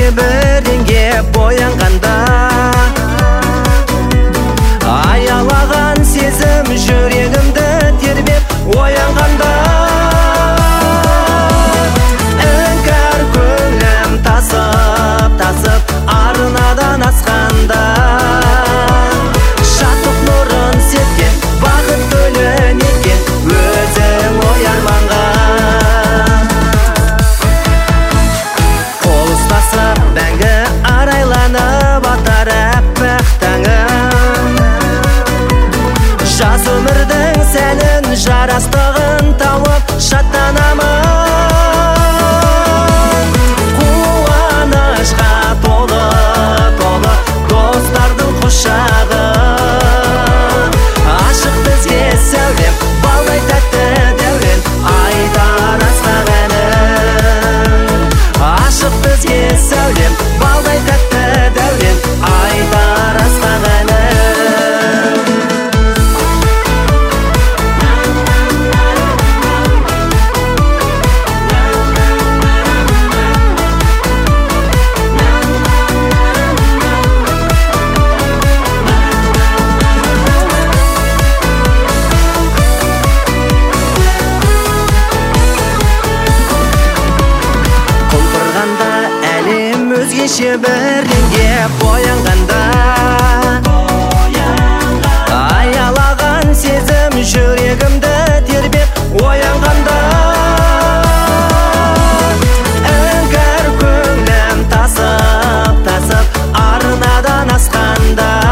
өзгеше бірдеңе боянғанда, аялаған сезім жүрегімді тербеп оянғанда, іңкәр көңілім тасып арнадан асқанда, шаттық нұрын сепкен бақыт гүлін еккен өзің оярманға. Қол ұстасып мәңгі арайланып атар әппақ таңым, жас өмірдің сәнін жарастығын тауып шаттанамын. Қуанышқа толы достардың құшағы, ашық бізге сәулем балдай тәтті дәурен айтар асқақ әнім. Ашық бізге сәулем балдай тәтті дәурен айтар асқақ әнім. Әлем өзгеше бірдеңе боянғанда, аялаған сезім жүрегімді тербеп оянғанда, іңкәр көңілім тасып арнадан асқанда,